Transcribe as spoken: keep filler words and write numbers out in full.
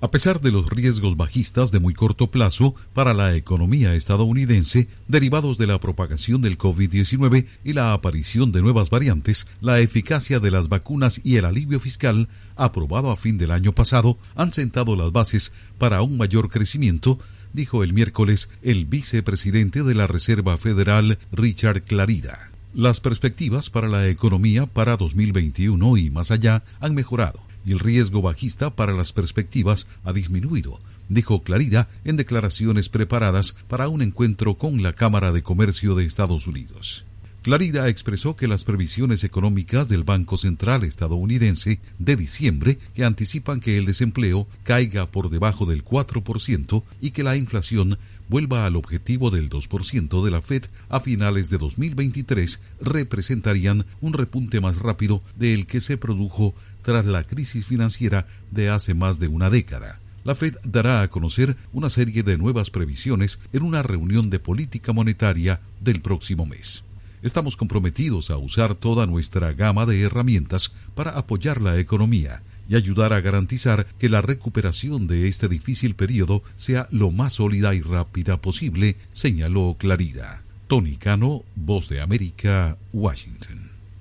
A pesar de los riesgos bajistas de muy corto plazo para la economía estadounidense, derivados de la propagación del COVID diecinueve y la aparición de nuevas variantes, la eficacia de las vacunas y el alivio fiscal aprobado a fin del año pasado han sentado las bases para un mayor crecimiento, dijo el miércoles el vicepresidente de la Reserva Federal, Richard Clarida. Las perspectivas para la economía para dos mil veintiuno y más allá han mejorado, y el riesgo bajista para las perspectivas ha disminuido, dijo Clarida en declaraciones preparadas para un encuentro con la Cámara de Comercio de Estados Unidos. Clarida expresó que las previsiones económicas del Banco Central estadounidense de diciembre, que anticipan que el desempleo caiga por debajo del cuatro por ciento y que la inflación vuelva al objetivo del dos por ciento de la Fed a finales de dos mil veintitrés, representarían un repunte más rápido del que se produjo tras la crisis financiera de hace más de una década. La Fed dará a conocer una serie de nuevas previsiones en una reunión de política monetaria del próximo mes. Estamos comprometidos a usar toda nuestra gama de herramientas para apoyar la economía y ayudar a garantizar que la recuperación de este difícil periodo sea lo más sólida y rápida posible, señaló Clarida. Tony Cano, Voz de América, Washington.